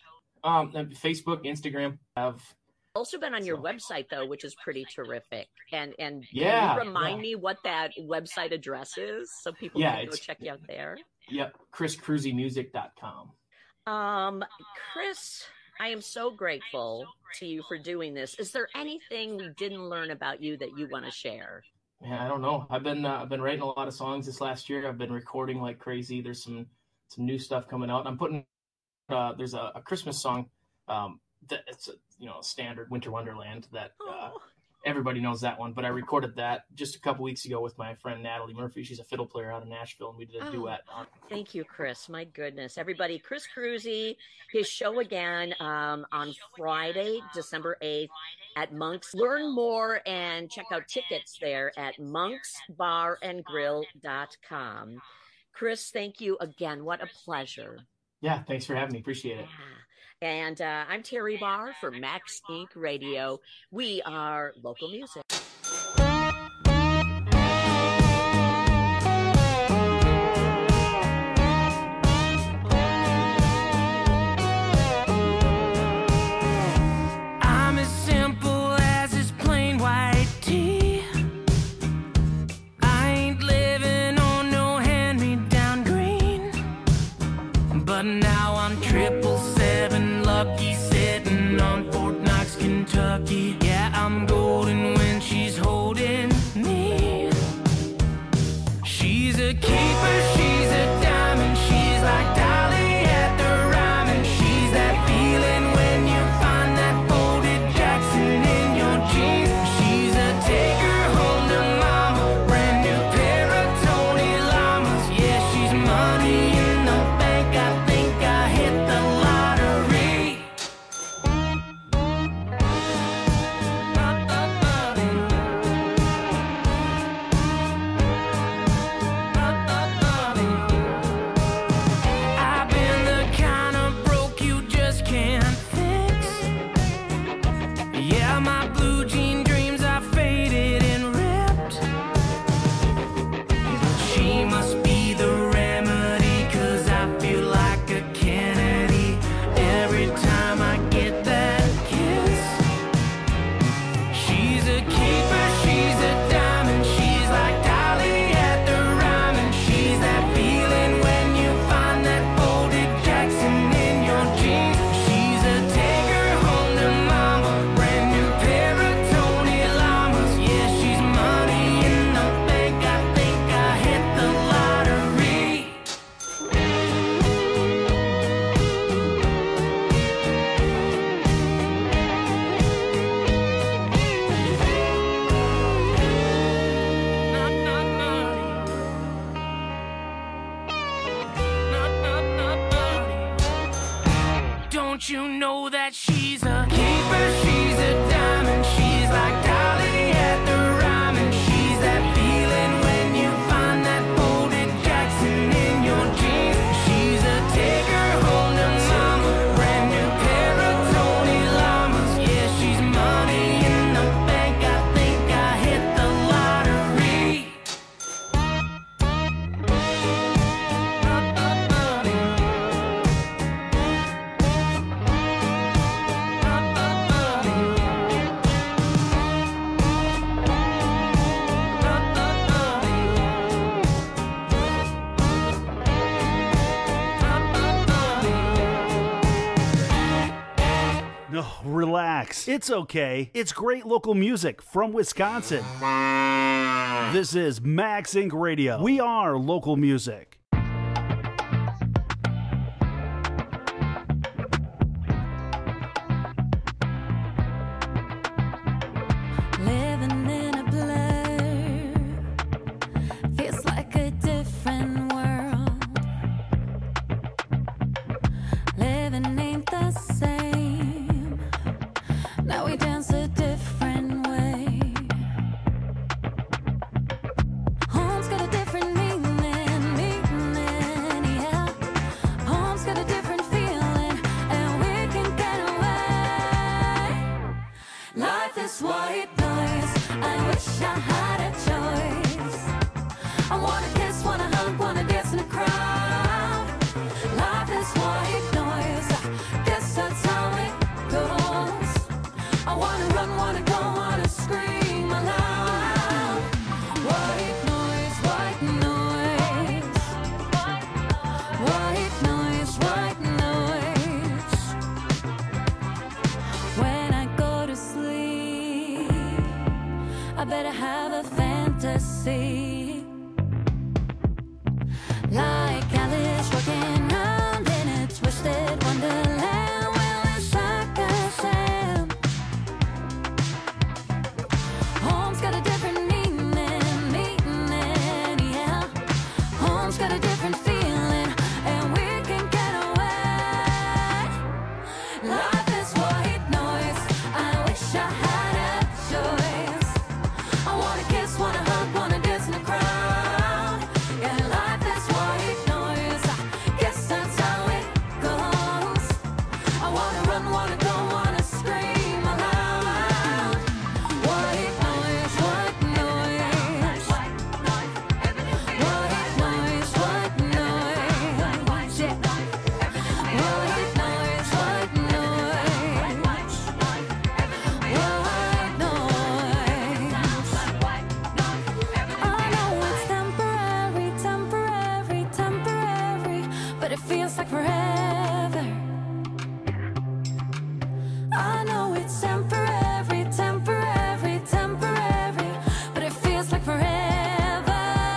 [SPEAKER 20] Um, Facebook, Instagram have.
[SPEAKER 7] Also been on your website though, which is pretty terrific. And and
[SPEAKER 20] Yeah,
[SPEAKER 7] can you remind
[SPEAKER 20] yeah.
[SPEAKER 7] me what that website address is so people
[SPEAKER 20] Yeah,
[SPEAKER 7] can go
[SPEAKER 20] it's-
[SPEAKER 7] check you out there.
[SPEAKER 20] Yep, chris cruzy music dot com.
[SPEAKER 7] Um, Chris, I am so grateful to you for doing this. Is there anything we didn't learn about you that you want to share?
[SPEAKER 20] Man, I don't know. I've been uh, I've been writing a lot of songs this last year. I've been recording like crazy. There's some some new stuff coming out. I'm putting uh, there's a, a Christmas song. Um, that it's a, you know, a standard Winter Wonderland that uh, everybody knows that one. But I recorded that just a couple weeks ago with my friend Natalie Murphy. She's a fiddle player out of Nashville, and we did a
[SPEAKER 7] Oh,
[SPEAKER 20] duet. On
[SPEAKER 7] Thank you, Chris. My goodness. Everybody, Chris Cruzy, his show again um, on Friday, December eighth at Monk's. Learn more and check out tickets there at monks bar and grill dot com. Chris, thank you again. What a pleasure.
[SPEAKER 20] Yeah, thanks for having me. Appreciate it.
[SPEAKER 7] And uh, I'm Terry Barr for Max Inc Radio. We are local music.
[SPEAKER 19] I'm as simple as this plain white tee. I ain't living on no hand-me-down green. But now I'm triple seven lucky, sitting on Fort Knox, Kentucky. Yeah, I'm golden when she's holding me. She's a keeper, she's a diamond. She's like Dolly at the rhyme, and she's that feeling when you find that folded Jackson in your jeans. She's a taker home to mama, brand new pair of Tony Llamas. Yeah, she's money in the bank. I think I hit the lottery. I've been the kind of broke you just can't fix. Yeah, my blue jean dreams are faded and ripped. She must be the remedy, 'cause I feel like a Kennedy every time I get that kiss. She's a keeper, she's a diamond. She's like Dolly at the rhyme, and she's that feeling when you find that folded Jackson in your jeans. She's a taker home to mama, brand new pair of Tony Llamas. Yeah, she's money in the bank. I think I hit the lottery. Don't you know that she's a keeper? She's a diamond. She's like Dolly at the rhyme, and she's that feeling when you find that folded Jackson in your jeans. She's a taker home to mama, brand new pair of Tony Llamas. Yeah, she's money in the bank. I think I hit the lottery.
[SPEAKER 15] No, relax. It's okay. It's great local music from Wisconsin. This is Max Inc Radio. We are local music.
[SPEAKER 21] Living in a blur feels like a different world. Living ain't the same. Now we dance a different way. Home's got a different meaning, meaning, yeah. Home's got a different feeling, and we can get away. Life is white noise. I wish I had a choice. I wanna kiss, wanna hug, wanna dance in a crowd. Life is white noise. Guess that's how see. Like Alice walking round in its twisted wonderland. Well, it's like I said, home's got a different meaning, meaning, yeah. Home's got a different feeling, and we can get away. Life is white noise. I wish I had a choice. I wanna kiss, wanna hug, wanna dance in the crowd. Yeah, life is white noise. I guess that's how it goes. I wanna run, wanna go, wanna scream aloud. White noise, white noise. White noise, white noise. Yeah. White noise, white noise. I know it's temporary, temporary, temporary, but it feels like forever. I know it's temporary, temporary, temporary, but it feels like forever.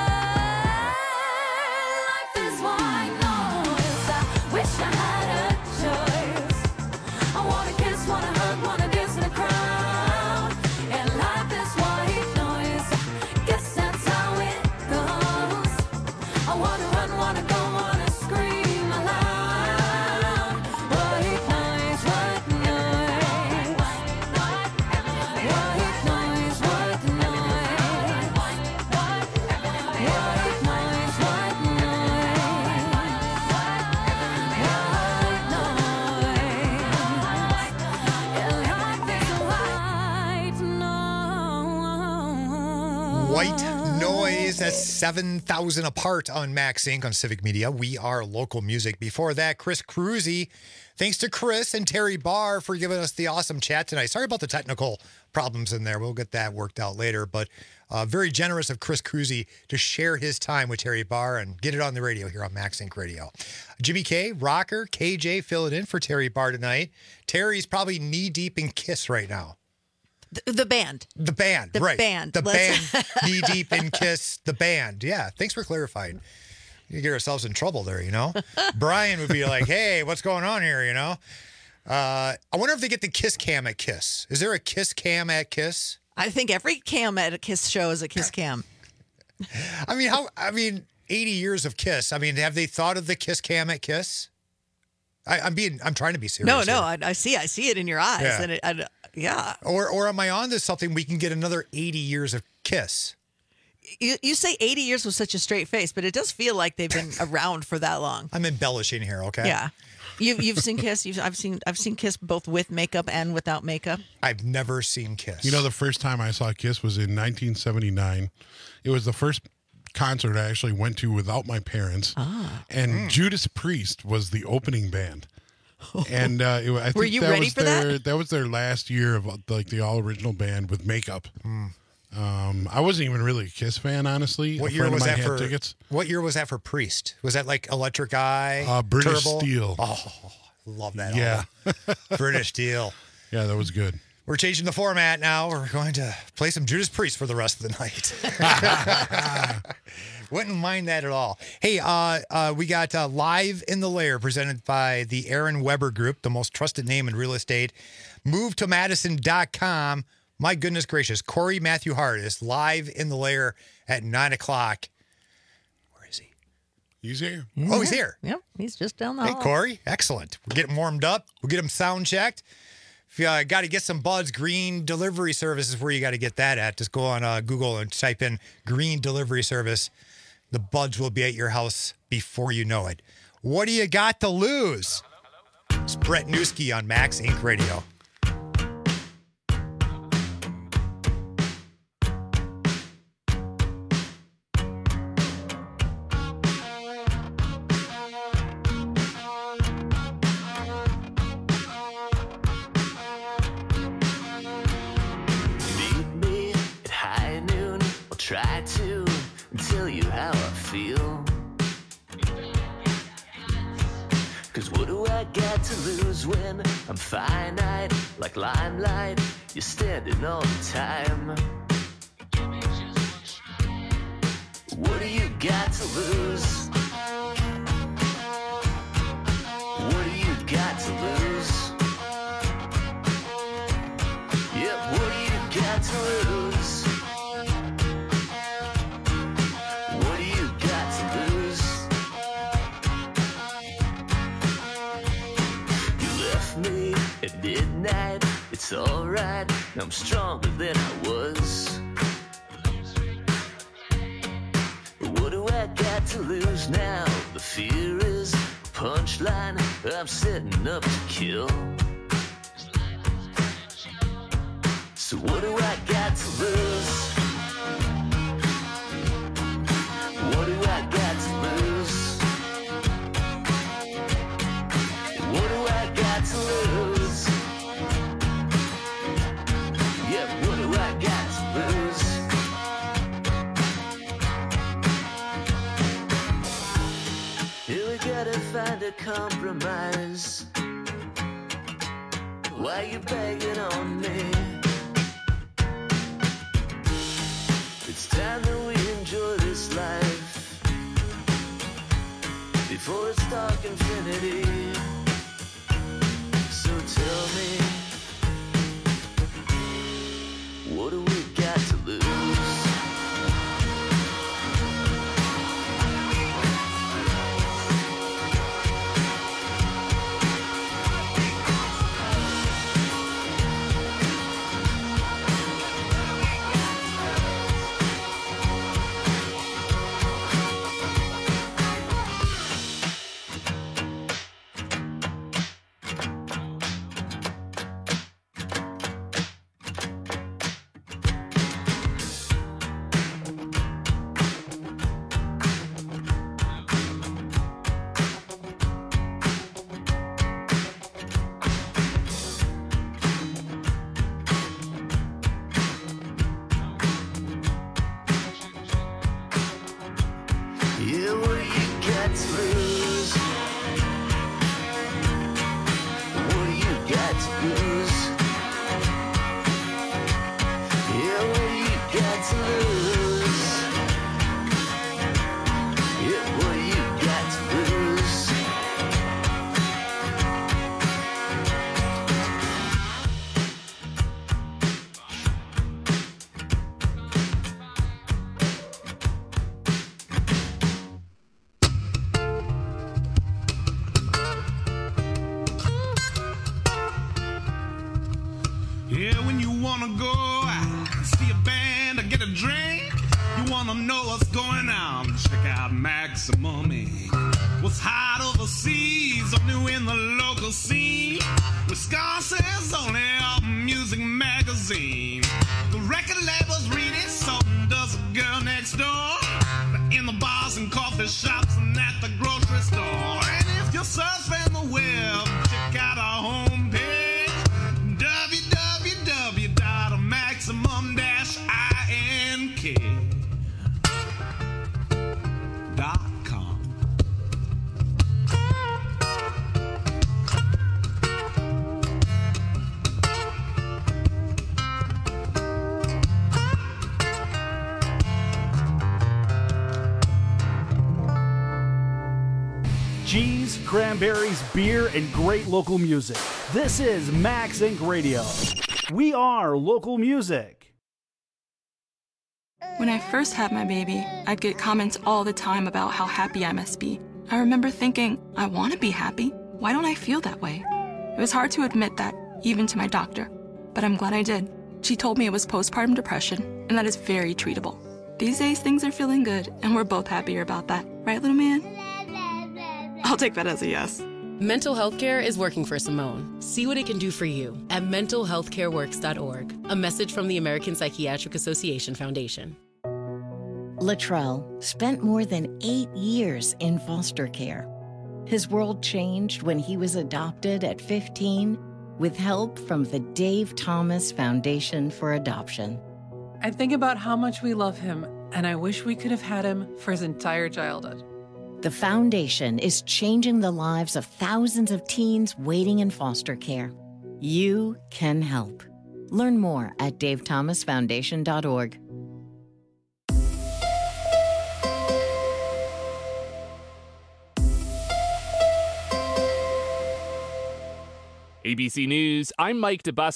[SPEAKER 21] Life is white noise. I wish I had a choice. I wanna kiss, wanna hug, wanna dance in the crowd. And life is white noise. Guess that's how it goes. I wanna run, wanna go, wanna scream aloud. White noise, white noise. White noise, white noise. White noise, white
[SPEAKER 10] White Noise. That's seven thousand apart on Max Incorporated on Civic Media. We are local music. Before that, Chris Cruzy. Thanks to Chris and Terry Barr for giving us the awesome chat tonight. Sorry about the technical problems in there. We'll get that worked out later. But uh, very generous of Chris Cruzy to share his time with Terry Barr and get it on the radio here on Max Inc Radio. Jimmy K, Rocker, K J filling in for Terry Barr tonight. Terry's probably knee deep in Kiss right now.
[SPEAKER 14] The, the band.
[SPEAKER 10] The band,
[SPEAKER 14] The
[SPEAKER 10] right.
[SPEAKER 14] band.
[SPEAKER 10] The
[SPEAKER 14] Let's-
[SPEAKER 10] band, knee deep in Kiss, the band. Yeah, thanks for clarifying. You get ourselves in trouble there, you know? Brian would be like, hey, what's going on here, you know? Uh, I wonder if they get the Kiss cam at Kiss. Is there a Kiss cam at Kiss?
[SPEAKER 14] I think every cam at a Kiss show is a Kiss cam.
[SPEAKER 10] I mean, how, I mean, eighty years of Kiss. I mean, have they thought of the Kiss cam at Kiss? I, I'm being, I'm trying to be serious.
[SPEAKER 14] No, no,
[SPEAKER 10] here.
[SPEAKER 14] I, I see, I see it in your eyes,
[SPEAKER 10] Yeah.
[SPEAKER 14] and it, I, yeah.
[SPEAKER 10] Or, or am I on to something? We can get another eighty years of Kiss.
[SPEAKER 14] You, you say eighty years with such a straight face, but it does feel like they've been around for that long.
[SPEAKER 10] I'm embellishing here, okay?
[SPEAKER 14] Yeah, you, you've seen Kiss. You've, I've seen, I've seen Kiss both with makeup and without makeup.
[SPEAKER 10] I've never seen Kiss.
[SPEAKER 13] You know, the first time I saw Kiss was in nineteen seventy-nine. It was the first concert I actually went to without my parents.
[SPEAKER 14] Ah.
[SPEAKER 13] And
[SPEAKER 10] Hmm.
[SPEAKER 13] Judas Priest was the opening band. And uh, it, I think
[SPEAKER 14] Were you
[SPEAKER 13] that
[SPEAKER 14] ready
[SPEAKER 13] was
[SPEAKER 14] for
[SPEAKER 13] their,
[SPEAKER 14] that?
[SPEAKER 13] That was their last year of like the all original band with makeup.
[SPEAKER 10] Hmm.
[SPEAKER 13] Um, I wasn't even really a Kiss fan, honestly.
[SPEAKER 10] What
[SPEAKER 13] A
[SPEAKER 10] year
[SPEAKER 13] friend of
[SPEAKER 10] was
[SPEAKER 13] mine
[SPEAKER 10] that
[SPEAKER 13] had
[SPEAKER 10] for?
[SPEAKER 13] tickets.
[SPEAKER 10] What year was that for Priest? Was that like Electric Eye?
[SPEAKER 13] Uh, British
[SPEAKER 10] Turbo?
[SPEAKER 13] Steel.
[SPEAKER 10] Oh, love that.
[SPEAKER 13] Yeah.
[SPEAKER 10] album. British Steel.
[SPEAKER 13] Yeah, that was good.
[SPEAKER 10] We're changing the format now. We're going to play some Judas Priest for the rest of the night. Wouldn't mind that at all. Hey, uh, uh, we got uh, Live in the Lair presented by the Aaron Weber Group, the most trusted name in real estate. Move to Madison dot com. My goodness gracious. Corey Matthew Hart is live in the lair at nine o'clock.
[SPEAKER 13] He's here.
[SPEAKER 10] Oh, he's here.
[SPEAKER 14] Yep, he's just down the
[SPEAKER 10] Hey,
[SPEAKER 14] hall.
[SPEAKER 10] Corey. Excellent. We'll get him warmed up. We'll get him sound checked. If you uh, got to get some buds, Green Delivery Service is where you got to get that at. Just go on uh, Google and type in Green Delivery Service. The buds will be at your house before you know it. What do you got to lose? It's Brett Newski on Max Inc Radio.
[SPEAKER 2] Meet me at high noon. I'll try to tell you how I feel. Cause what do I got to lose when I'm finite? Like limelight, you're standing all the time. What do you got to lose? What do you got to lose? Yep, what do you got to lose? What do you got to lose? You left me at midnight. It's alright, I'm stronger than I was. What do I got to lose now? The fear is a punchline. I'm setting up to kill. So what do I got to lose? What do I got to lose? What do I got to lose? Yeah, what do I got to lose? Here we gotta find a compromise. Why you begging on me? It's time that we enjoy this life before it's dark infinity. So tell me, what do we got to lose? Yeah, what do you got to lose? What do you got to lose? Yeah, what do you got to lose? Yeah, what do you got to lose?
[SPEAKER 12] Yeah, when you wanna go out, see a band or get a drink, you wanna know what's going on, check out Maximum Incorporated. What's hot overseas, only in the local scene. Wisconsin's only up music magazine. The record labels read it, so does a girl next door. In the bars and coffee shops and at the grocery store. And if you're surfing the web, check out our homepage, w w w dot maximum dash ink dot com.
[SPEAKER 15] Cheese, cranberries, beer, and great local music. This is Max Incorporated. Radio. We are local music.
[SPEAKER 3] When I first had my baby, I'd get comments all the time about how happy I must be. I remember thinking, I want to be happy. Why don't I feel that way? It was hard to admit that, even to my doctor. But I'm glad I did. She told me it was postpartum depression, and that is very treatable. These days, things are feeling good, and we're both happier about that. Right, little man? I'll take that as a yes.
[SPEAKER 22] Mental health care is working for Simone. See what it can do for you at mental health care works dot org. A message from the American Psychiatric Association Foundation.
[SPEAKER 23] Latrell spent more than eight years in foster care. His world changed when he was adopted at fifteen with help from the Dave Thomas Foundation for Adoption.
[SPEAKER 24] I think about how much we love him, and I wish we could have had him for his entire childhood.
[SPEAKER 23] The foundation is changing the lives of thousands of teens waiting in foster care. You can help. Learn more at dave thomas foundation dot org.
[SPEAKER 1] A B C News, I'm Mike DeBus.